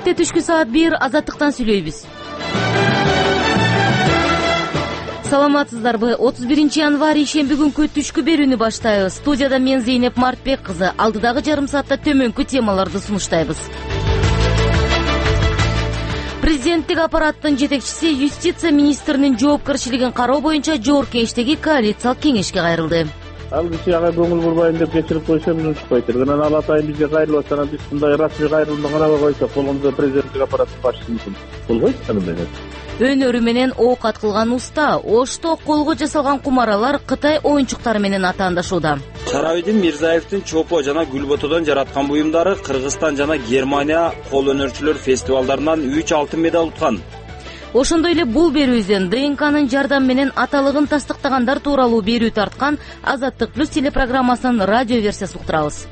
Бишкекте түшкү саат 1 Азаттыктан сүйлөйбүз. Саламатсыздарбы? 31 январь ишемби күнкү түшкү берүүнү баштайбыз. Студияда мен Зейнеп Мартбек кызы. Алдыдагы жарым саатта төмөнкү темаларды сунуштайбыз. Президенттик аппараттын жетекчиси юстиция министринин жоопкерчилигин кароо боюнча жогорку кеңештеги коалициялык кеңешке кайрылды. Ал кишиге көңүл бурбайын деп кечирип койсо эмне ушпайт. Анан ал атайын бизге кайрылып атса, биз мындай расмий кайрылууну карабай койсок, болгондо президенттик аппараттын башчысы болбойт андай. Өнөрү менен оокат кылган уста Ошто колго жасалган кумаралар Кытай оюнчуктары менен атаандашууда. Шарабидин Мирзаевдин Чопо жана Гүлботодон жараткан буюмдары Кыргызстан жана Германия кол өнөрчүлөр фестивалдарынан 3 алтын медаль уткан. Ошондой эле бул берүүбүздөн ДНКнын жардамы менен аталыгын тастыктагандар тууралуу берүү тарткан Азаттык плюс телепрограммасынын радио версиясын уктурабыз.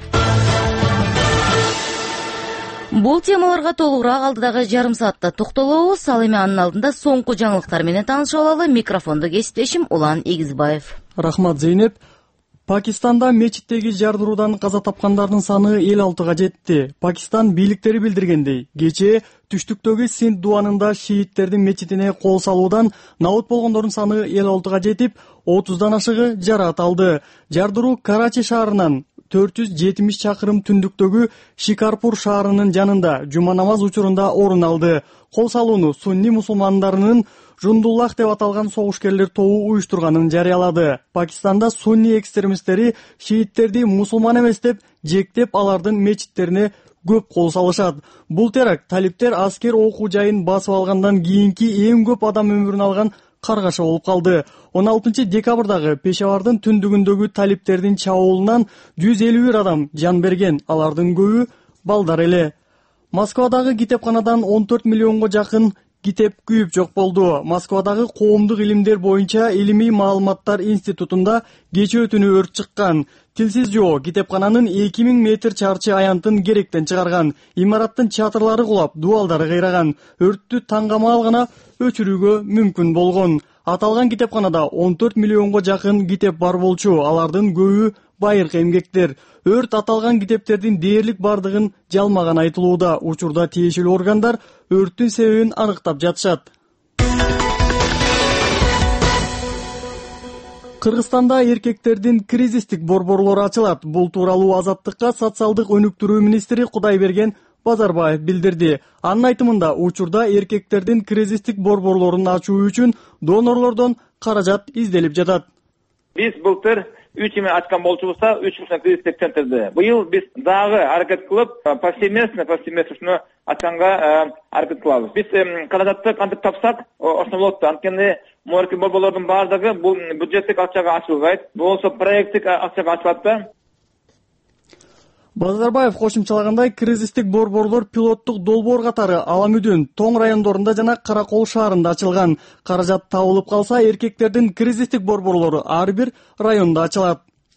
Бул темаларга толугураак алдыдагы жарым саатта токтолобуз. Ал эми анын алдында соңку жаңылыктар менен таанышып алалы. Микрофондо кесиптешим Улан Эгизбаев. Рахмат, Зейнеп. Пакистанда мечиттеги жардыруудан каза тапкандардын саны 56-га жетти. Пакистан бийликтери билдиргендей, кечээ түштүктөгү Синд дубанында шииттердин мечитине кол салуудан набут болгондордун саны 56-га жетип, 30дан ашыгы жараат алды. Жардыруу Карачи шаарынан 470 чакырым түндүктөгү Шикарпур шаарынын жанында жума намаз учурунда орун алды. Кол салууну сунни мусулмандарынын Жундуллах деп аталган согушкерлер тобу уюштурганын жарыялады. Пакистанда сунни экстремисттери шииттерди мусулман эмес деп жектеп, алардын мечиттерине көп кол салышат. Бул теракт талиптер аскер окуу жайын басып алгандан кийинки эң көп адам өмүрүн алган каргаша болуп калды. 16 декабрдагы Пешавардын түндүгүндөгү талиптердин чабуулунан 151 адам жан берген, алардын көбү балдар эле. Москвадагы китепканадан 14 миллионго жакын китеп күйүп жок болду. Москвадагы коомдук илимдер боюнча илимий маалыматтар институтунда кечээ түнү өрт чыккан. Тилсиз жоо китепкананын 2000 метр чарчы аянтын керектен чыгарган. Имараттын чатырлары кулап, дубалдары кыйраган. Өрттү таңгамал гана өчүрүүгө мүмкүн болгон. Аталган китепканада 14 миллионго жакын китеп бар болчу. Алардын көбү байыркы эмгектер. Өрт аталган китептердин дээрлик бардыгын жалмаган айтылууда. Учурда тиешелүү органдар өрттүн себебин аныктап жатышат. Кыргызстанда эркектердин кризистик борборлору ачылат. Бул тууралуу Азаттыкка социалдык өнүктүрүү министри Кудайберген Базарбаев билдирди. Анын айтымында учурда эркектердин кризистик борборлорун ачуу үчүн донорлордон каражат изделип жатат. Биз былтыр 3 эме ачкан болчубузда 3 кризистик центрди. Быйыл биз дагы аракет кылып, повсеместно ачканга аракет кылабыз. Биз каражатты кантип тапсак, ошондой болот. Анткени морки борборлордун баардыгы бул бюджеттик акчага ачылбайт. Болсо проекттик акчага ачылат да. Базарбаев кошумчалагандай, кризистик борборлор пилоттук долбоор катары Аламүдүн, Тоң райондорунда жана Каракол шаарында ачылган. Каражат табылып калса, эркектердин кризистик борборлору ар бир районда ачылат.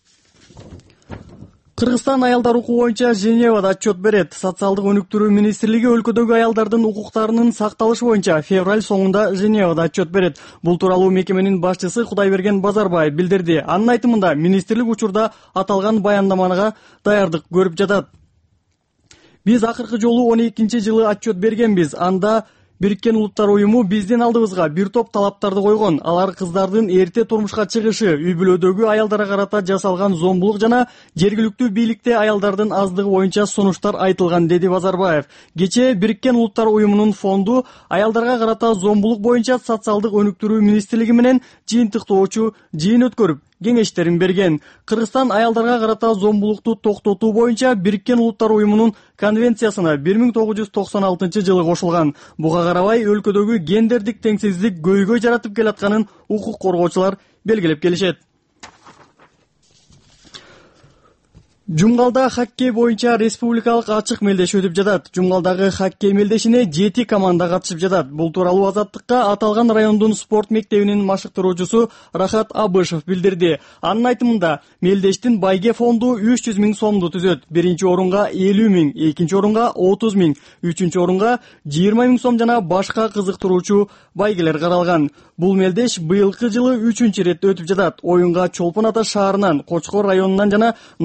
Кыргызстан аялдар укугу боюнча Женевада отчет берет. Социалдык өнүктүрүү министрлиги өлкөдөгү аялдардын укуктарынын сакталышы боюнча февраль соңунда Женевада отчет берет. Бул тууралуу мекеменин башчысы Кудайберген Базарбаев билдирди. Анын айтымында, министрлик учурда аталган баяндамага даярдык көрүп жатат. Биз акыркы жолу 12-жылы отчет бергенбиз. Анда Бириккен Улуттар уюму биздин алдыбызга бир топ талаптарды койгон. Алар кыздардын эрте турмушка чыгышы, үй-бүлөдөгү аялдарга карата жасалган зомбулук жана жергиликтүү бийликте аялдардын аздыгы боюнча сунуштар айтылган, деди Базарбаев. Кечээ Бириккен Улуттар уюмунун фонду аялдарга карата зомбулук боюнча социалдык өнүктүрүү министрлиги менен жыйынтыктоочу жыйын өткөрүп, кеңештерин берген. Кыргызстан аялдарга карата зомбулукту токтотуу боюнча Бириккен Улуттар уюмунун конвенциясына 1996-жылы кошулган. Буга карабай өлкөдөгү гендердик теңсиздик көйгөй жаратып келатканын укук коргоочулар белгилеп келишет. Жумгалда хоккей боюнча республикалык ачык мелдеш өтүп жатат. Жумгалдагы хоккей мелдешине 7 команда катышып жатат. Бул тууралуу Азаттыкка аталган райондун спорт мектебинин машыктыруучусу Рахат Абышев билдирди. Анын айтымында, мелдештин байге фонду 300 000 сомду түзөт. Биринчи орунга 50 000, экинчи орунга 30 000, үчүнчү орунга 20 000 сом жана башка кызыктыруучу байгелер каралган. Бул мелдеш быйылкы жылы 3-рет өтүп жатат. Оюнга Чолпон Ата шаарынан, Кочкор районунан жана Нарын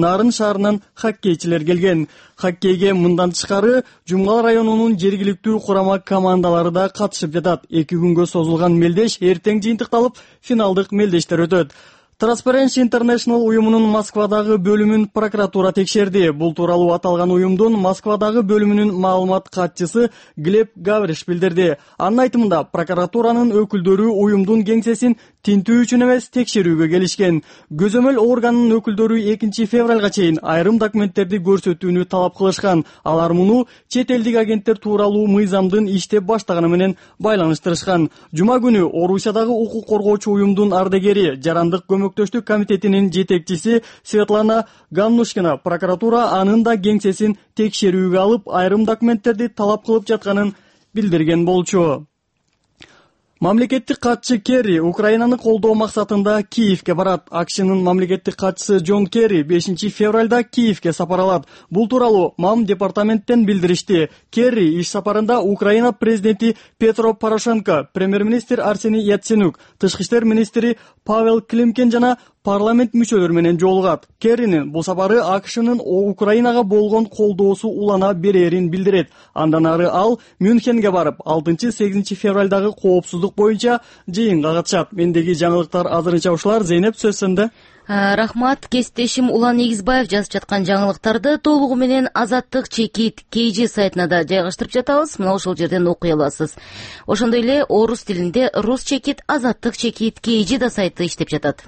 шаарынан хоккейчилер келген. Хоккейге мындан тышкары Жумгал районунун жергиликтүү курама командалары да катышып жатат. 2 күнгө созулган мелдеш эртең жыйынтыкталып, финалдык мелдештер өтөт. Transparency International уюмунун Москвадагы бөлүмүн прокуратура текшерди. Бул тууралуу аталган уюмдун Москвадагы бөлүмүнүн маалымат катчысы Глеб Гавриш билдирди. Анын айтымында прокуратуранын өкүлдөрү уюмдун кеңсесин тинтүү үчүн эмес текшерүүгө келишкен. Көзөмөл органынын өкүлдөрү 2 февралга чейин айрым документтерди көрсөтүүнү талап кылышкан. Алар муну чет элдик агенттер тууралуу мыйзамдын иштеп баштаганы менен байланыштырышкан. Жума күнү Орусиядагы укук коргоочу уюмдун ардегери, жарандык көмөктөштүк комитетинин жетекчиси Светлана Ганнушкина прокуратура анын да кеңсесин текшерүүгө алып, айрым документтерди талап кылып жатканын билдирген болчу. Мамлекеттик катчы Керри Украинаны колдоо максатында Киевге барат. АКШнын мамлекеттик катчысы Джон Керри 5 февралда Киевге сапар алат. Бул тууралуу МАМ департаменттен билдиришти. Керри иш сапарында Украина президенти Петро Порошенко, премьер-министр Арсений Яценюк, тышкы иштер министри Павел Климкин жана парламент мүчөлөрү менен жолугат. Керринин бул сапары АКШнын Украинага болгон колдоосу улана берерин билдирет. Андан ары ал Мюнхенге барып, 6-8 февралдагы коопсуздук боюнча жыйынга катышат. Мендеги жаңылыктар азырынча ушулар. Зейнеп, сөз сенде. Рахмат, кесиптешим Улан Эгизбаев жазып жаткан жаңылыктарды толугу менен Азаттык чекит KG сайтына да жайгаштырып жатабыз. Мына ошол жерден окуй аласыз. Ошондой эле орус тилинде Рус чекит, Азаттык чекит KG да сайты иштеп жатат.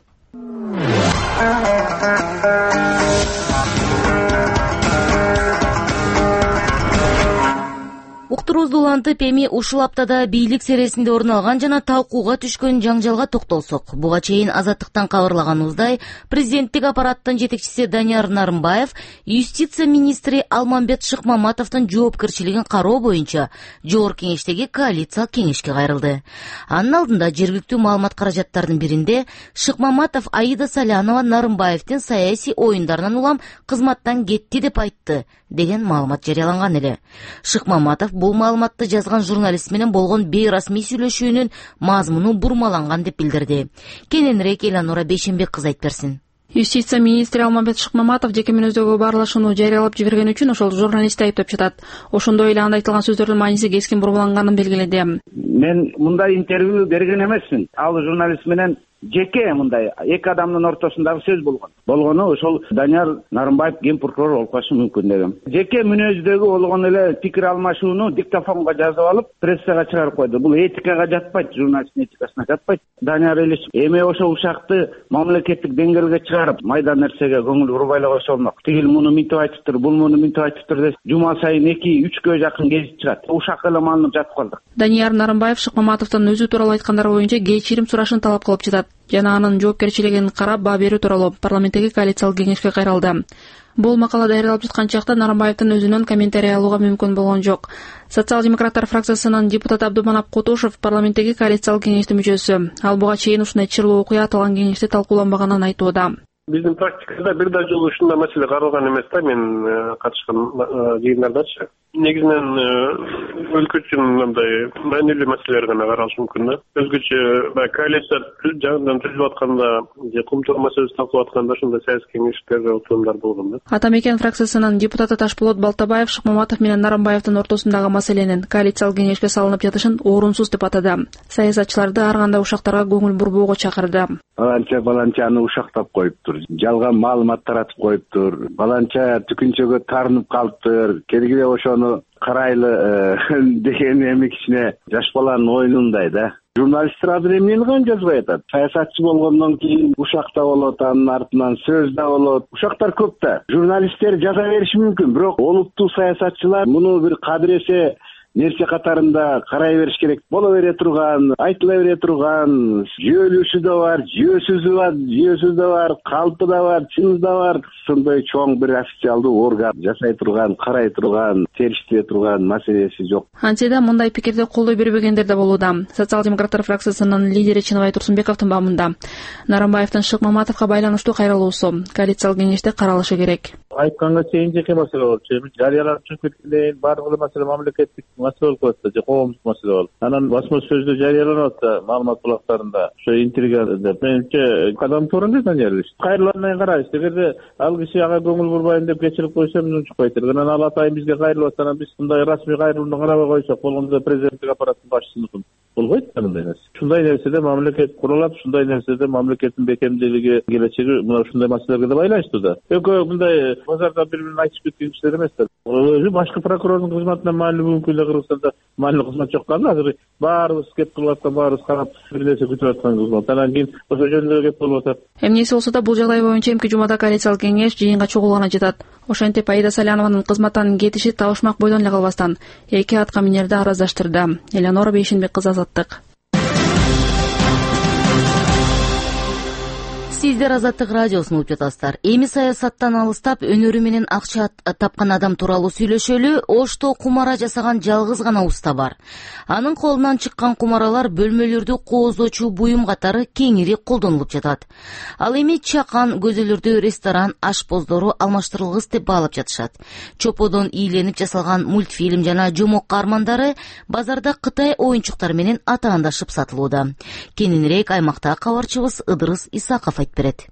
Уктуруубузду улантып, эми ушул аптада бийлик сересинде орун алган жана талкууга түшкөн жаңжалга токтолсок. Буга чейин Азаттыктан кабарлаганыбыздай, президенттик аппараттын жетекчиси Данияр Нарымбаев юстиция министри Алмамбет Шыкмаматовдун жоопкерчилигин кароо боюнча жогорку кеңештеги коалициялык кеңешке кайрылды. Анын алдында жергиликтүү маалымат каражаттарынын биринде Шыкмаматов Аида Салянова Нарымбаевдин саясий оюндарынан улам кызматтан кетти деп айтты деген маалымат жарыяланган эле. Шыкмаматов бул маалыматты жазган журналист менен болгон бейрасмий сүйлөшүүнүн мазмуну бурмаланган деп билдирди. Кененирээк Эланора Бейшенбек кыз айтып берсин. Юстиция министри Алмамбет Шыкмаматов жеке мүнөздөгү баарлашууну жарыялап жиберген үчүн ошол журналистти айыптап жатат. Ошондой эле анда айтылган сөздөрдүн мааниси кескин бурмаланганын белгиледи. Мен мындай интервью берген эмесмин. Ал журналист менен жеке мындай эки адамдын ортосундагы сөз болгону ошол Данияр Нарымбаев ген прокурор болуп калышы мүмкүн дегем. Жеке мүнөздөгү болгон эле пикир алмашууну диктофонго жазып алып прессага чыгарып койду. Бул этикага жатпайт, журналисттин этикасына жатпайт. Данияр эле эми ошол ушакты мамлекеттик деңгээлге чыгарып, майда нерсеге көңүл бурбай эле койсо болмок. Тигил муну мынтип айтыптыр, бул муну мынтип айтыптыр деп жума сайын 2-3 жакын гезит чыгат. Ушак эле маалымат жатып калдык. Данияр Нарымбаев Шыкмаматовдун өзү тууралуу айткандары боюнча кечирим сурашын талап кылып жатат жана анын жоопкерчилигин карап баа берүү тууралуу парламенттеги коалициялык кеңешке кайрылды. Бул макала даярдалып жаткан чакта Нарымбаевдин өзүнөн комментарий алууга мүмкүн болгон жок. Социал-демократтар фракциясынын депутаты Абдуманап Кутушев парламенттеги коалициялык кеңештин мүчөсү. Ал буга чейин ушундай чырлуу окуя аталган кеңеште талкууланбаганын айтууда. Биздин практикада бир да жолу ушундай маселе каралган эмес да, мен катышкан жыйындардачы. Негизинен өлкө үчүн мындай маанилүү маселелер гана каралышы мүмкүн да. Өзгөчө баягы коалиция жаңыдан түзүлүп атканда же кумтоо маселеси талкуулап атканда ушундай саясий кеңештерде отурумдар болгон да. Атамекен фракциясынын депутаты Ташполот Балтабаев Шыкмаматов менен Нарымбаевдин ортосундагы маселенин коалициялык кеңешке салынып жатышын орунсуз деп атады. Саясатчыларды ар кандай ушактарга көңүл бурбоого чакырды. Баланчаны ушактап коюптур, жалган маалымат таратып коюптур, баланча түкүнчөгө тарынып калыптыр, келгиле ошону карайлы деген эми кичине жаш баланын оюнундай да. Журналисттер азыр эмнени гана жазбай атат. Саясатчы болгондон кийин ушак да болот, анын артынан сөз да болот. Ушактар көп да. Журналисттер жаза бериши мүмкүн, бирок олуттуу саясатчылар муну бир кадыресе нерсе катарында карай бериш керек. Боло бере турган, айтыла бере турган, жүйөлүүсү да бар, жүйөсүз да бар, калпы да бар, чыны да бар. Сондай чоң бир официалдуу орган жасай турган, карай турган, териштире турган маселеси жок. Антсе да мындай пикирди колдой бербегендер да болууда. Социал-демократтар фракциясынын лидери Чыныбай Турсунбековдун бабында Нарымбаевдин Шыкмаматовго байланыштуу кайрылуусу коалициялык кеңеште каралышы керек. айтканга чейин жеке маселе болчу. Эми жарыяланып чыгып кеткенден баардык маселе мамлекеттик маселе болуп калат да, же коомдук маселе болуп. Анан басма сөздө жарыяланып атса маалымат булактарында ошо интрига деп менимче кадам туура эмес Данияр. Кайрылгандай карайбыз. Эгерде ал киши ага көңүл бурбайын деп кечирип койсо эмне чыкпайт. Анан ал атайын бизге кайрылып атса, анан биз мындай расмий кайрылууну карабай койсок болгондо президенттик аппараттын башчысыныкын болбойт да мындай нерсе. Ушундай нерседе мамлекет курулат, ушундай нерседе мамлекеттин бекемдүүлүгү, келечеги мына ушундай маселелерге да байланыштуу да. Экөө мындай базарда бири-бирин айтышып кеткен кишилер эмес да. Өзү башкы прокурордун кызматынан маанилүү бүгүнкү күндө Кыргызстанда маанилүү кызмат жок калды. Азыр баарыбыз кеп кылып аткан, баарыбыз карап бир нерсе күтүп аткан кызмат. Анан кийин ошо жөнүндө кеп болуп атат. Эмнеси болсо да бул жагдай боюнча эмки жумада коалициялык кеңеш жыйынга чогулганы жатат. Ошентип Аида Салянованын кызматтан кетиши табышмак бойдон эле калбастан эки атка минерди араздаштырды. Элеонора Бейшенбек кызы, Азаттык. Сиздер Азаттык радиосун угуп жатасыздар. Эми саясаттан алыстап өнөрү менен акча тапкан адам тууралуу сүйлөшөлү. Ошто кумара жасаган жалгыз гана уста бар. Анын колунан чыккан кумаралар бөлмөлөрдү кооздоочу буюм катары кеңири колдонулуп жатат. Ал эми чакан, көзөлөрдү ресторан ашпоздору алмаштырылгыс деп баалап жатышат. Чоподон ийленип жасалган мультфильм жана жомок каармандары базарда Кытай оюнчуктары менен атаандашып сатылууда. Кененирээк аймакта кабарчыбыз Ыдырыс Исаков айтып берет.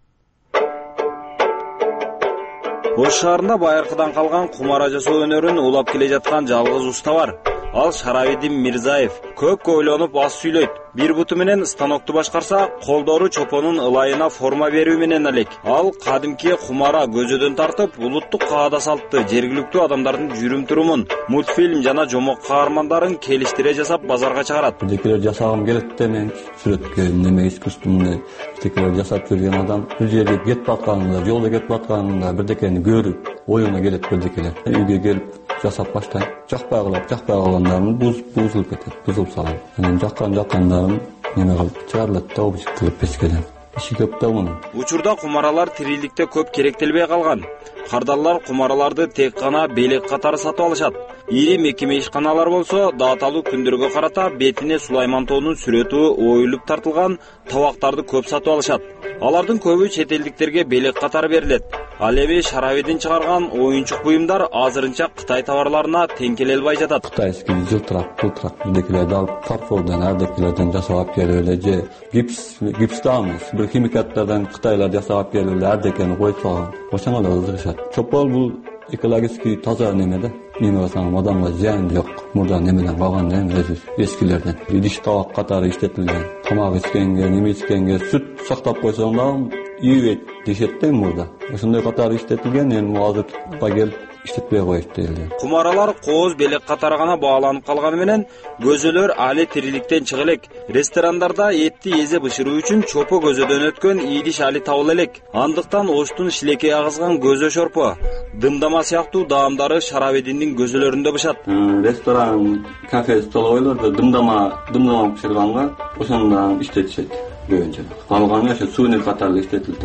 Ош шаарында байыркыдан калган кумара жасоо өнөрүн улап келе жаткан жалгыз уста бар. Ал Шаравидин Мирзаев. Көп ойлонуп аз сүйлөйт. Бир буту менен станокту башкарса, колдору чопонун ылайына форма берүү менен элек. Ал кадимки кумара көзөдөн тартып, улуттук каада салтты, жергиликтүү адамдардын жүрүм-турумун, мультфильм жана жомок каармандарын келиштире жасап базарга чыгарат. Бирдекелер жасагым келет да, мен сүрөткө неме искусствомду бирдекелер жасап жүргөн адам бир жерге кетип атканында, жолдо кетип атканында бирдекени көрүп, оюна келет бирдекелер. Үйгө келип жасап баштайм. Жакпай калгандарым бузулуп кетет, бузулуп салам. Анан жаккандарым неме кылып чыгарылат да, обжиг кылып печкеден. Иши көп да мунун. Учурда кумаралар тириликте көп керектелбей калган. Кардалар кумараларды тек гана белек катары сатып алышат. Ири мекеме ишканалар болсо дааталуу күндөргө карата бетине Сулайман тоонун сүрөтү оюлуп тартылган табактарды көп сатып алышат. Алардын көбү чет элдиктерге белек катары берилет. Ал эми Шаравидин чыгарган оюнчук буюмдар азырынча Кытай товарларына тең келе албай жатат. Кытайский жылтырак, бирдекелерди алып фарфордон, ардекелерден жасап келип эле, же гипстамыз, бир химикаттардан Кытайлар жасап келип эле ардекени коюп салган. Ошоңо да ызыгышат. Чопол бул экологический таза неме да. Неме басаң адамга зыян жок. Мурда немеден калган өзү эскилерден. Идиш табак катары иштетилген. Тамак ичкенге, неме ичкенге сүт сактап койсоң да ийбейт дешет да мурда. Ошондой катары иштетилген, эми азыр келип иштетпей коюп дейли. Кумаралар кооз белек катары гана бааланып калганы менен көзөлөр али тириликтен чыга элек. Ресторандарда этти эзе бышыруу үчүн чопо көзөдөн өткөн идиш али табыла элек. Андыктан Оштун шилекей агызган көзө шорпо, дымдама сыяктуу даамдары Шаравидиндин көзөлөрүндө бышат. Ресторан, кафе, столовойлордо дымдама бышырганга ошондон иштетишет көбүнчө. Калганы ошо сууный катары иштетилет.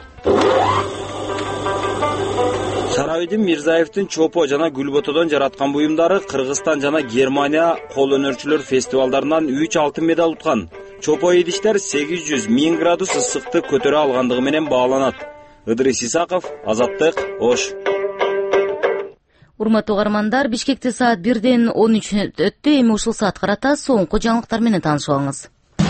Шаравидин Мирзаевдин чопо жана гүлботодон жараткан буюмдары Кыргызстан жана Германия кол өнөрчүлөр фестивалдарынан 3 алтын медаль уткан. Чопо идиштер 800-1000 градус ысыкты көтөрө алгандыгы менен бааланат. Ыдырыс Исаков, Азаттык, Ош. Урматтуу угармандар, Бишкекте саат 1:13 өттү. Эми ушул саат карата соңку жаңылыктар менен таанышып алыңыз.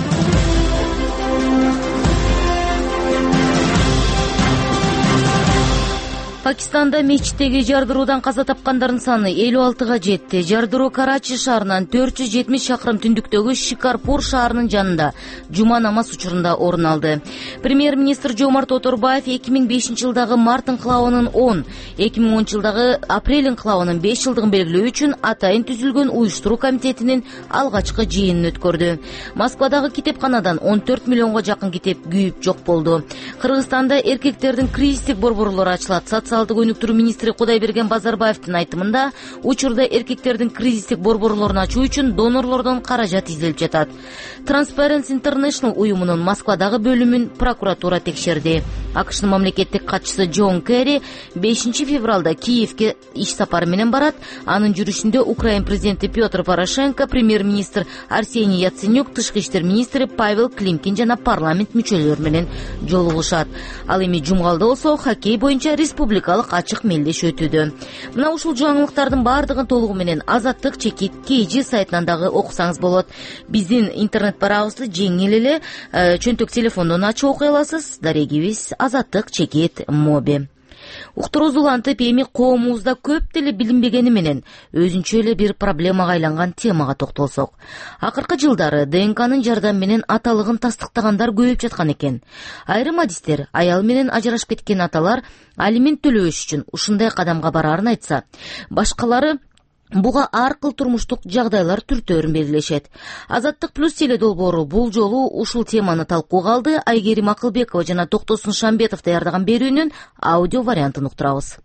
Пакистанда мечиттеги жардыруудан каза тапкандардын саны 56га жетти. Жардыруу Карачи шаарынан 470 чакырым түндүктөгү Шикарпур шаарынын жанында жума намаз учурунда орун алды. Премьер-министр Жомарт Оторбаев 2005 жылдагы март инкылабынын 10, 2010 жылдагы апрель инкылабынын 5 жылдыгын белгилөө үчүн атайын түзүлгөн уюштуруу комитетинин алгачкы жыйынын өткөрдү. Москвадагы китепканадан 14 миллионго жакын китеп күйүп жок болду. Кыргызстанда эркектердин кризистик борборлору ачылат. Социалдык өнүктүрүү министри Кудайберген Базарбаевдин айтымында, учурда эркектердин кризистик борборлорун ачуу үчүн донорлордон каражат изделип жатат. Transparency International уюмунун Москвадагы бөлүмүн прокуратура текшерди. АКШнын мамлекеттик катчысы Джон Керри 5 февралда Киевке иш сапары менен барат. Анын жүрүшүндө Украин президенти Петр Порошенко, премьер-министр Арсений Яценюк, тышкы иштер министри Павел Климкин жана парламент мүчөлөрү менен жолугушат. Ал эми жумгалда болсо хоккей боюнча республикалык ачык мелдеш өтүүдө. Мына ушул жаңылыктардын баардыгын толугу менен Азаттык чекит KG сайтынан дагы окусаңыз болот. Биздин интернет барабызды жеңил эле чөнтөк телефондон ачып окуй аласыз. Дарегибиз Азаттык чекит моби. Уктуруз улантып эми коомубузда көп деле билинбегени менен өзүнчө эле бир проблемага айланган темага токтолсок. Акыркы жылдары ДНКнын жардамы менен аталыгын тастыктагандар көбөйүп жаткан экен. Айрым адистер аял менен ажырашып кеткен аталар алимент төлөбөш үчүн ушундай кадамга бараарын айтса, башкалары буга ар кыл турмуштук жагдайлар түртөөрүн белгилешет. Азаттык плюс теле долбоору бул жолу ушул теманы талкууга алды. Айгерим Акылбекова жана Токтосун Шамбетов даярдаган берүүнүн аудио вариантын уктурабыз.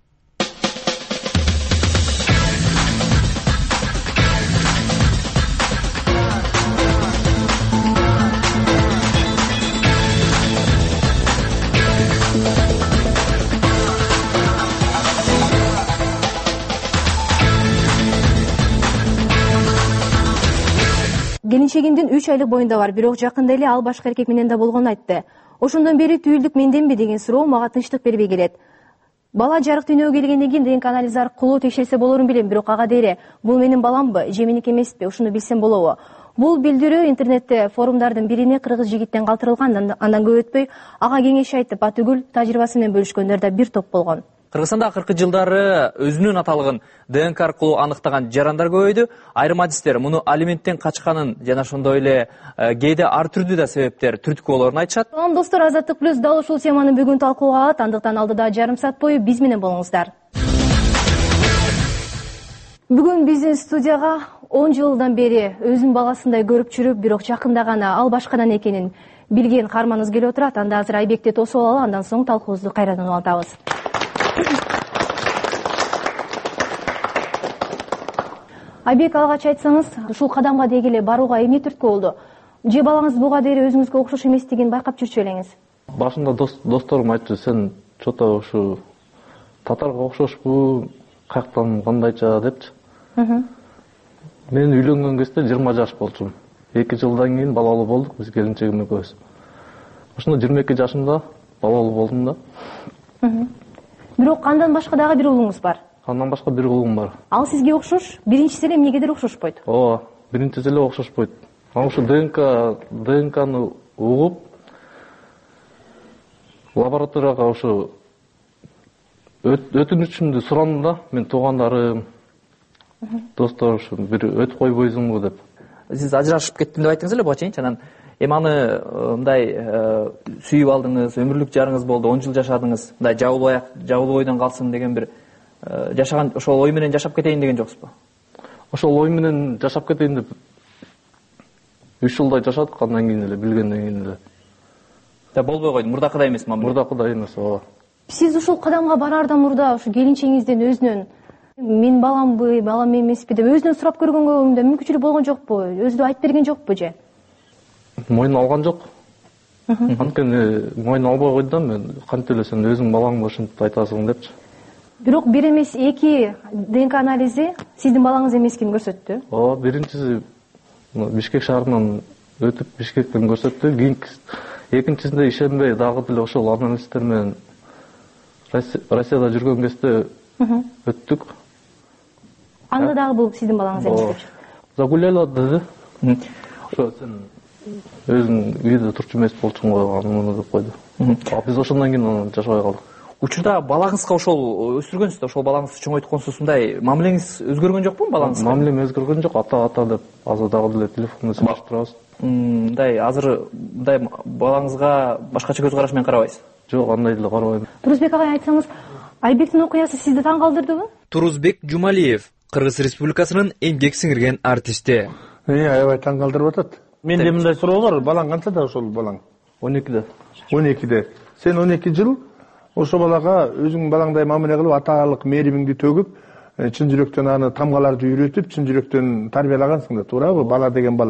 Келинчегимдин 3 айлык боюнда бар, бирок жакында эле ал башка эркек менен да болгонун айтты. Ошондон бери түйүлдүк менденби деген суроо мага тынчтык бербей келет. Бала жарык дүйнөгө келгенден кийин ДНК анализ аркылуу текшерсе болорун билем, бирок ага дейре бул менин баламбы, же меники эмеспи, ушуну билсем болобу? Бул билдирүү интернетте форумдардын бирине кыргыз жигиттен калтырылган. Андан көп өтпөй ага кеңеш айтып, атүгүл тажрыйбасы менен бөлүшкөндөр да бир топ болгон. Кыргызстанда акыркы жылдары өзүнүн аталыгын ДНК аркылуу аныктаган жарандар көбөйдү. Айрым адистер муну алименттен качканын жана ошондой эле кээде ар түрдүү да себептер түрткү болоорун айтышат. Салам достор, Азаттык плюс дал ушул теманы бүгүн талкууга алат. Андыктан алдыда жарым саат бою биз менен болуңуздар. Бүгүн биздин студияга 10 жылдан бери өзүнүн баласындай көрүп жүрүп, бирок жакында гана ал башкадан экенин билген каарманыбыз келип отурат. Анда азыр Айбекти тосуп алалы, андан соң талкуубузду кайрадан улантабыз. Айбек, алгач айтсаңыз, ушул кадамга дегеле барууга эмне түрткү болду? Же балаңыз буга дейре өзүңүзгө окшош эместигин байкап жүрчү элеңиз? Башында досторум айтты, сен чото ушу татарга окшошпу, каяктан кандайча депчи. Мен үйлөнгөн кезде 20 жаш болчумун. 2 жылдан кийин балалуу болдук биз келинчегим экөөбүз. Ошондо 22 жашымда балалуу болдум да. Бирок андан башка дагы бир уулуңуз бар. Андан башка бир уулум бар. Ал сизге окшош, биринчиси эле эмнегедир окшошпойт? Ооба, биринчиси эле окшошпойт. Ана ушу ДНКны угуп лабораторияга ушу өтүнүчүмдү сурандым да, мен туугандарым, достор ушу бир өтүп койбойсуңбу деп. Сиз ажырашып кеттим деп айттыңыз эле буга чейин, анан эми аны мындай сүйүп алдыңыз, өмүрлүк жарыңыз болду, 10 жыл жашадыңыз, мындай жабылуу ойдон калсын деген бир жашаган, ошол ой менен жашап кетейин деген жоксузбу? Ошол ой менен жашап кетейин деп 3 жылдай жашадык, андан кийин эле билгенден кийин эле. Да болбой койду, мурдакыдай эмес мамиле. Мурдакыдай эмес, ооба. Сиз ушул кадамга бараардан мурда ушу келинчегиңизден өзүнөн мен баламбы, балам эмеспи деп өзүнөн сурап көргөнгө мүмкүнчүлүк болгон жокпу? Өзү айтып берген жокпу же? Мойнун алган жок. Анткени мойнун албай койду да, мен кантип эле сен өзүң балаңбы ушинтип айтасың депчи. Бирок бир эмес 2 ДНК анализи сиздин балаңыз эмескин көрсөттү. Ооба, биринчиси Бишкек шаарынан өтүп Бишкектен көрсөттү. Кийин экинчисинде ишенбей дагы деле ошол анализдер менен Россияда жүргөн кезде өттүк. Анда дагы бул сиздин балаңыз эмес депчи. Загуляла деди. Ошо сен өзүң үйдө турчу эмес болчуң го, аны деп койду. Биз ошондон кийин жашабай калдык. Учурда балаңызга ошол өстүргөнсүз да, ошол балаңыз чоңойтконсуз, мындай мамилеңиз өзгөргөн жокпу балаңызга? Мамилем өзгөргөн жок, ата деп азыр дагы деле телефондо сүйлөшүп турабыз. Мындай азыр мындай балаңызга башкача көз караш менен карабайсыз? Жок, андай деле карабайм. Турузбек агай, айтсаңыз, Айбектин окуясы сизди таң калтырдыбы? Турузбек Жумалиев, Кыргыз Республикасынын эмгек сиңирген артисти. Аябай таң калтырып атат. Менде мындай суроо бар, балаң канчада ошол балаң? 12-де. 12-де. Сен 12 жыл ошо балага өзүң балаңдай мамиле кылып, аталык мээримиңди төгүп, чын жүрөктөн аны тамгаларды үйрөтүп, чын жүрөктөн тарбиялagансың да, туурабы? Бала деген бала.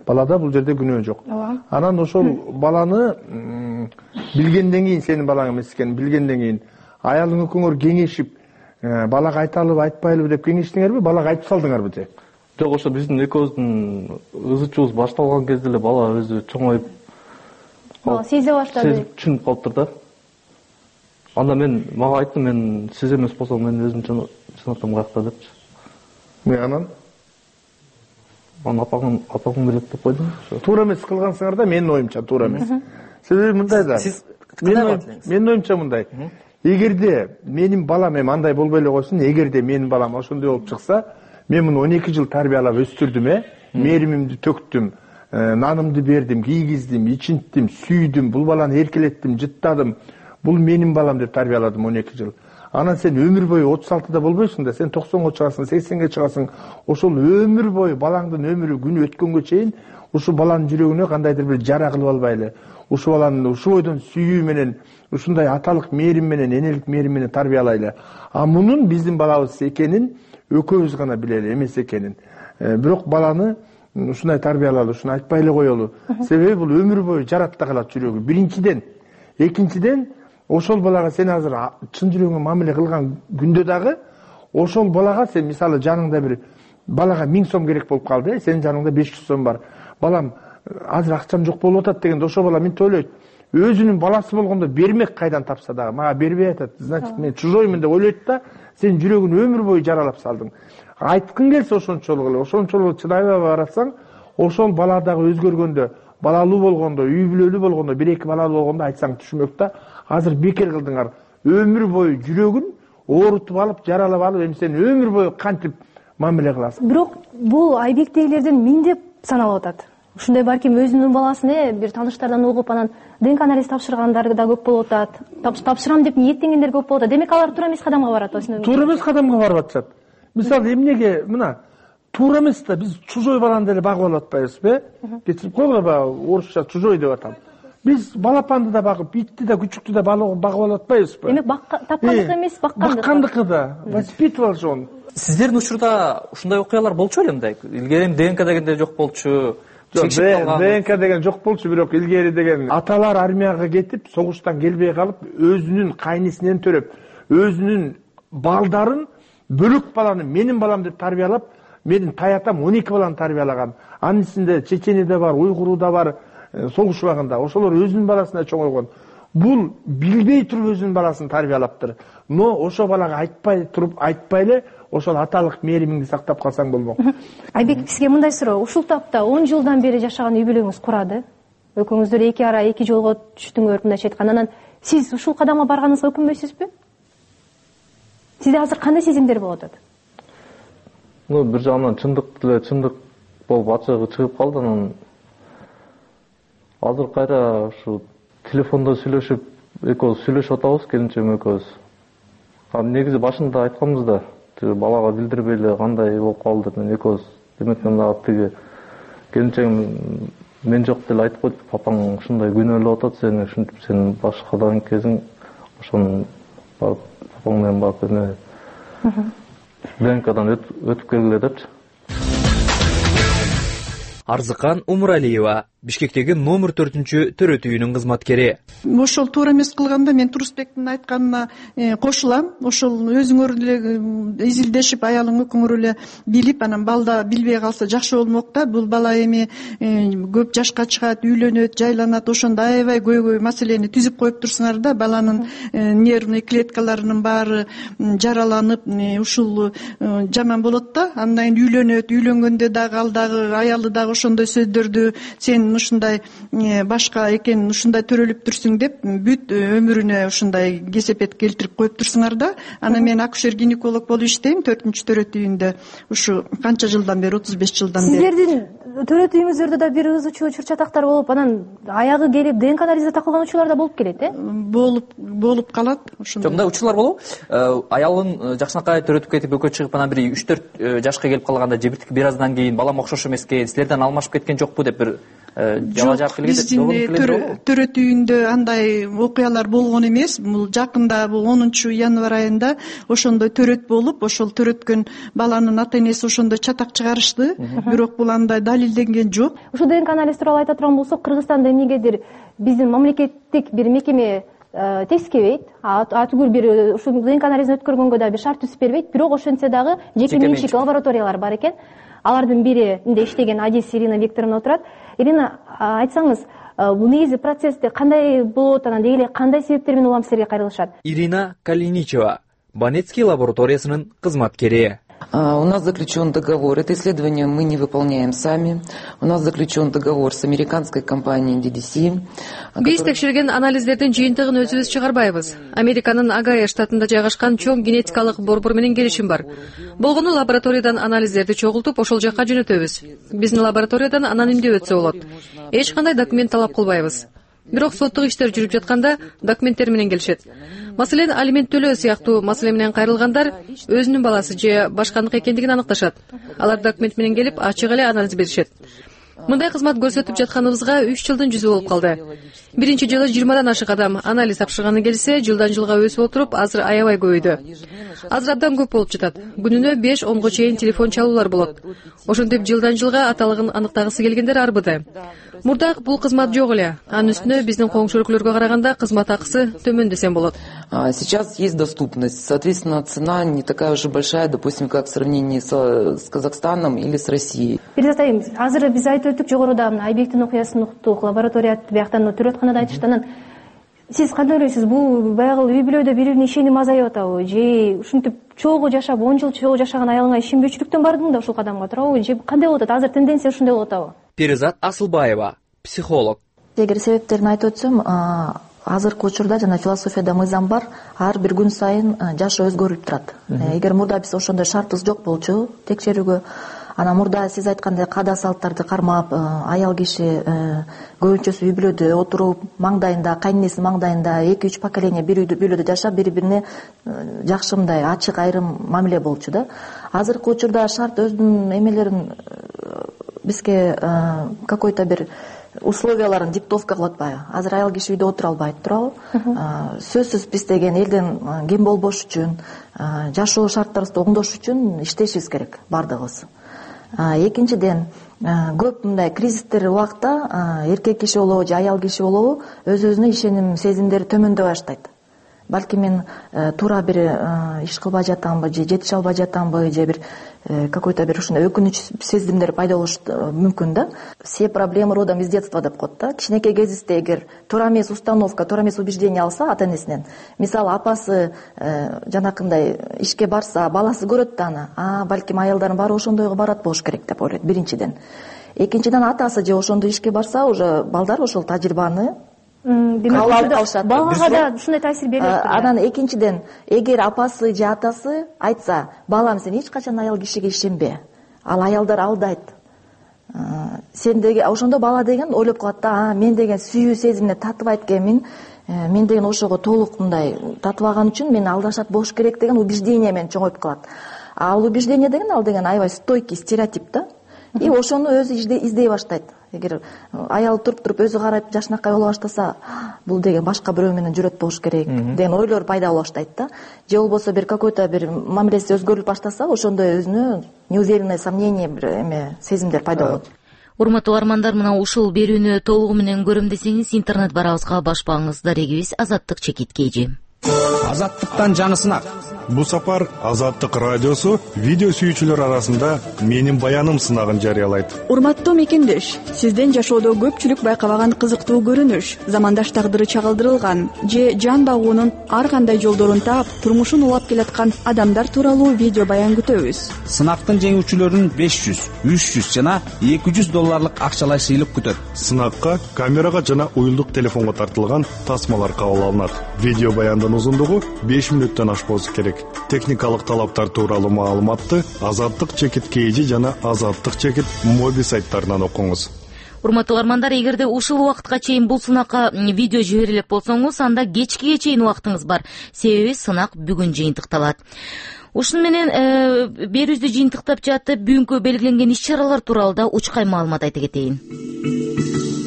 балада бул жерде күнөө жок. Анан ошол баланы билгенден кийин, сенин балаң эмес экенин билгенден кийин аялың экөөңөр кеңешип, балага айталыбы, айтпайлыбы деп кеңештиңерби, балага айтып салдыңарбы же? Жок, ошо биздин экөөбүздүн ыз чуубуз башталган кезде эле бала өзү чоңоюп сезе баштады. Сезип түшүнүп калыптыр да. Анда мага айтты, мен сиз эмес болсоң мен өзүм чынатам каякта депчи. Анан апаңын билет деп койдум. Туура эмес кылгансыңар да, менин оюмча туура эмес. Себеби мындай да. Менин оюмча мындай. Эгерде менин балам эми андай болбой эле койсун, эгерде менин балам ошондой болуп чыкса, мен муну 12 жыл тарбиялап өстүрдүм, меримимди төктүм, нанымды бердим, кийгиздим, ичинттим, сүйдүм, бул баланы эркелеттим, жыттадым. Бул менин балам деп тарбияладым 12 жыл. Анан сен өмүр бою 36да болбойсуң да, сен 90го чыгасың, 80ге чыгасың. Ошол өмүр бою балаңдын өмүрү күнү өткөнгө чейин ушу баланын жүрөгүнө кандайдыр бир жара кылып албайлы. Ушу баланы ушу бойдон сүйүү менен, ушундай аталык мээрим менен, энелик мээрим менен тарбиялайлы. А мунун биздин балабыз экенин экөөбүз гана билели, эмес экенин. Бирок баланы ушундай тарбиялалы, ушуну айтпай эле коелу. Себеби бул өмүр бою жаратта калат жүрөгү. Биринчиден, экинчиден ошол балага сен азыр чын жүрөгүңө мамиле кылган күндө дагы ошол балага сен мисалы жаныңда бир балага 1000 сом керек болуп калды, сенин жаныңда 500 сом бар. Балам азыр акчам жок болуп атат дегенде ошол бала мынтип ойлойт. Өзүнүн баласы болгондо бермек кайдан тапса дагы, мага бербей атат. Значит, мен чужоймун деп ойлойт да, сен жүрөгүн өмүр бою жаралап салдың. Айткың келсе ошончолук эле, ошончолук чыдабай баратсаң, ошол бала дагы өзгөргөндө, балалуу болгондо, үй бүлөлүү болгондо, 1-2 балалуу болгондо айтсаң түшүнмөк да. Азыр бекер кылдыңар. Өмүр бою жүрөгүн оорутуп алып, жаралап алып, эми сен өмүр бою кантип мамиле кыласың? Бирок бул айбектегилердин миңдеп саналып атат. Ушундай балким өзүнүн баласын бир тааныштардан угуп, анан ДНК анализ тапшыргандар да көп болуп атат. Тапшырам деп ниеттенгендер көп болуп атат. Демек алар туура эмес кадамга барат осуну. Туура эмес кадамга барып атышат. Мисалы эмнеге мына туура эмес да, биз чужой баланы деле багып алып атпайбызбы? Кечирип койгула, орусча чужой деп атам. Биз балапанды да багып, итти да, күчүктү да багып алып атпайбызбы? Демек тапкандык эмес, баккандык. Баккандыкы да, воспитывал же он. Сиздердин учурда ушундай окуялар болчу беле мындай? Илгери ДНК дегенде жок болчу. ДНК деген жок болчу, бирок илгери деген аталар армияга кетип, согуштан келбей калып, өзүнүн кайнысынан төрөп, өзүнүн балдарын бөлөк баланы менин балам деп тарбиялап, менин таятам 12 баланы тарбиялаган. Анын ичинде Чечениде бар, Уйгуруда бар, согуш убагында. Ошолор өзүнүн баласына чоңойгон. Бул билбей туруп өзүнүн баласын тарбиялаптыр. Но ошо балага айтпай туруп, айтпай эле ошол аталык мээримиңди сактап калсаң болмок. Айбек, сизге мындай суроо. Ушул тапта 10 жылдан бери жашаган үй бүлөгүңүз курады. Экөөңүздөр эки жолго түштүңөр, мындайча айтканда. Анан сиз ушул кадамга барганыңызга өкүнбөйсүзбү? Сизде азыр кандай сезимдер болуп атат? Бир жагынан чындык болуп ачыгы чыгып калды. Анан азыр кайра ушу телефондо сүйлөшүп, экөөбүз сүйлөшүп атабыз, келинчегим экөөбүз. Негизи башында айтканбыз да, балага билдирбей эле кандай болуп калды деп, мен экөөбүз. Демек мына тиги келинчегим мен жок деле айтып койду, папаң ушундай күнөөлөп атат сени, ушинтип сен башкадан кезиң ошону барып папаң менен барып эме ДНКдан өтүп келгиле депчи. Арзыкан Умуралиева, Бишкектеги номер 4-төрөт үйүнүн кызматкери. Ошол туура эмес кылганда мен Турусбектин айтканына кошулам. Ошол өзүңөр эле изилдешип, аялың экөөңөр эле билип, анан балда билбей калса жакшы болмок да. Бул бала эми көп жашка чыгат, үйлөнөт, жайланат, ошондо аябай көйгөй маселени түзүп коюп турсуңар да. Баланын нервный клеткаларынын баары жараланып, ушул жаман болот да. Андан кийин үйлөнөт, үйлөнгөндө дагы ал дагы аялы дагы ошондой сөздөрдү сен ушундай башка экенин, ушундай төрөлүп турсуң деп бүт өмүрүнө ушундай кесепет келтирип коюп турсуңар да. Анан мен акушер-гинеколог болуп иштейм 4-төрөт үйүндө. Ушу канча жылдан бери, 35 жылдан бери. Сиздердин төрөт үйүңүздөрдө да бир ыз учуу, чурчатактар болуп, анан аягы келип ДНК анализге такылган учурлар да болуп келет, Болуп калат. Жок, мындай учурлар болобу? Аялын жакшынакай төрөтүп кетип, экөө чыгып, анан бир 3-4 жашка келип калганда, же бир аздан кийин балам окшош эмес экен, силерден алмашып кеткен жокпу деп бир жала жаап келгенде биздин төрөт үйүндө андай окуялар болгон эмес. Бул жакында, бул 10 январь айында ошондой төрөт болуп, ошол төрөткөн баланын ата энеси ошондой чатак чыгарышты. Бирок бул андай далилденген жок. Ушул ДНК анализ тууралуу айта турган болсок, Кыргызстанда эмнегедир биздин мамлекеттик бир мекеме тескебейт, түгүл бир ушул ДНК анализин өткөргөнгө да бир шарт түзүп бербейт. Бирок ошентсе дагы жеке менчик лабораториялар бар экен. Алардын биринде иштеген Адис Ирина Викторовна отурат. Ирина, айтсаңыз, бул негизи процессте кандай болот, анан деги эле кандай себептер менен улам силерге кайрылышат? Ирина Калиничева, Банецкий лабораториясынын кызматкери. У нас заключен договор. Это исследование мы не выполняем сами. У нас заключен договор с американской компанией DDC. Биз текшерген анализдердин жыйынтыгын өзүбүз чыгарбайбыз. Американын Огайо штатында жайгашкан чоң генетикалык борбор менен келишим бар. Болгону лабораториядан анализдерди чогултуп, ошол жакка жөнөтөбүз. Биздин лабораториядан анонимдүү өтсө болот. Эч кандай документ талап кылбайбыз. Бирок соттук иштер жүрүп жатканда документтер менен келишет. Маселен, алимент төлөө сыяктуу маселе менен кайрылгандар өзүнүн баласы же башкандык экендигин аныкташат. Алар документ менен келип, ачык эле анализ беришет. Мындай кызмат көрсөтүп жатканыбызга 3 жылдын жүзү болуп калды. Биринчи жылы 20дан ашык адам анализ тапшырганы келсе, жылдан жылга өсүп отуруп, азыр аябай көбөйдү. Азыр абдан көп болуп жатат. Күнүнө 5-10 чейин телефон чалуулар болот. Ошентип жылдан жылга аталыгын аныктагысы келгендер арбыды. Мурда бул кызмат жок эле. Анын үстүнө биздин коңшу өлкөлөргө караганда кызмат акысы төмөн десем болот. Сейчас есть доступность. Соответственно, цена не такая уж и большая, допустим, как в сравнении с Казахстаном или с Россией. Перизат айым, азыр биз айтып өттүк жогоруда Айбектин окуясын уктук, лаборатория бияктан төрөтканада айтыштан. Сиз кандай ойлойсуз? Бул баягы үй бүлөдө бири-бирине ишеним азайып атабы? Же ушинтип чогуу жашап, 10 жыл чогуу жашаган аялыңа ишенбөөчүлүктөн бардың да ушул кадамга турабы? Же кандай болуп атат? Азыр тенденция ушундай болуп атабы? Перизат Асылбаева, психолог. Эгер себептерин айтып өтсөм, азыркы учурда жана философияда мыйзам бар, ар бир күн сайын жашы өзгөрүлүп турат. Эгер мурда биз ошондой шартыбыз жок болчу текшерүүгө, анан мурда сиз айткандай каада салттарды кармап, аял киши көбүнчөсү үй бүлөдө отуруп, маңдайында, кайненесинин маңдайында 2-3 поколение бир бүлөдө жашап, бири-бирине жакшы мындай ачык айрым мамиле болчу да. Азыркы учурда шарт өзүнүн эмелерин бизге какой-то бир условияларын диктовка кылып атпайбы? Азыр аял киши үйдө отура албайт, туурабы? Сөзсүз биз деген элден кем болбош үчүн, жашоо шарттарыбызды оңдош үчүн иштешибиз керек бардыгыбыз. Экинчиден, көп мындай кризистер убакта эркек киши болобу же аял киши болобу өз-өзүнө ишеним сезимдери төмөндөй баштайт. Балки мен туура бир иш кылбай жатамбы, же жетише албай жатамбы, же бир какой-то бир ушундай өкүнүч сезимдер пайда болушу мүмкүн да. Все проблемы родом из детства деп коет да. Кичинекей кезинде эгер туура эмес установка, туура эмес убеждение алса ата энесинен, мисалы апасы жанакындай ишке барса, баласы көрөт да аны, балким аялдардын баары ошондойго барат болуш керек деп ойлойт биринчиден. Экинчиден атасы же ошондой ишке барса, уже балдар ошол тажрыйбаны балага да ушундай таасир берет. Анан экинчиден, эгер апасы же атасы айтса, балам сен эч качан аял кишиге ишенбе, ал аялдар алдайт, сен деген, ошондо бала деген ойлоп калат да, мен деген сүйүү сезимине татыбайт экенмин, мен деген ошого толук мындай татыбаган үчүн мен алдашат болуш керек деген убеждение менен чоңоюп калат. Ал убеждение деген, ал деген аябай стойкий стереотип да. И ошону өзү издей баштайт. Эгер аял туруп өзү карап жашынакай боло баштаса, бул деген башка бирөө менен жүрөт болуш керек деген ойлор пайда боло баштайт да. Же болбосо бир какой-то бир мамилеси өзгөрүлүп баштаса, ошондой өзүнө неуверенное сомнение, бир эме сезимдер пайда болот. Урматтуу угармандар, мына ушул берүүнү толугу менен көрөм десеңиз, интернет барабызга башпаңыз. Дарегибиз Азаттык чекит KG. Азаттыктан жаны сынак. Бу сапар Азаттык радиосу видео сүйүүчүлөр арасында менин баяным сынагын жарыялайт. Урматтуу мекендеш, сизден жашоодо көпчүлүк байкабаган кызыктуу көрүнүш, замандаш тагдыры чагылдырылган же жан багуунун ар кандай жолдорун таап, турмушун улап келаткан адамдар тууралуу видео баян күтөбүз. Сынактын жеңүүчүлөрүн 500, 300 жана 200 долларлык акчалай сыйлык күтөт. Сынакка камерага жана уюлдук телефонго тартылган тасмалар кабыл алынат. Видео баяндын узундугу 5 мүнөттөн ашпоосу керек. Техникалык талаптар тууралуу маалыматты Азаттык чекит KG жана Азаттык чекит моби сайттарынан окуңуз. Урматтуу угармандар, эгерде ушул убакытка чейин бул сынакка видео жибере элек болсоңуз, анда кечкиге чейин убактыңыз бар. Себеби сынак бүгүн жыйынтыкталат. Ушуну менен берүүбүздү жыйынтыктап жатып, бүгүнкү белгиленген иш-чаралар тууралуу да учкай маалымат айта кетейин.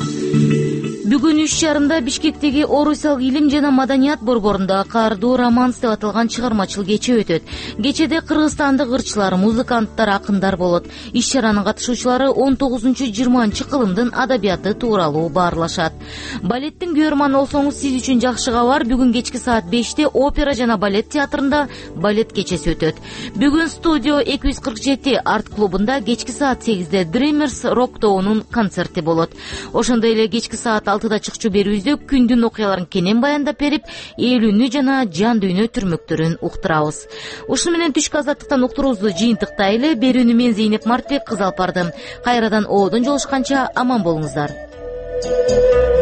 Бүгүн 3 шарында Бишкектеги Орусиялык илим жана маданият борборунда каардуу романс деп аталган чыгармачыл кече өтөт. Кечеде кыргызстандык ырчылар, музыканттар, акындар болот. Иш чаранын катышуучулары 19-20 кылымдын адабияты тууралуу баарлашат. Балеттин күйөрманы болсоңуз сиз үчүн жакшы кабар. Бүгүн кечки саат 5-те опера жана балет театрында балет кечеси өтөт. Бүгүн студио 247 арт клубунда кечки саат 8-де Dreamers Rock тобунун концерти болот. Ошондой эле кечки саат 6-да чыкчу берүүбүздө күндүн окуяларын кенен баяндап берип, ээлүүнү жана жан дүйнө түрмөктөрүн уктурабыз. Ушуну менен түшкү азаттыктан уктуруубузду жыйынтыктайлы. Берүүнү мен Зейнеп Мартбек кыз алып бардым. Кайрадан оодон жолушканча аман болуңуздар.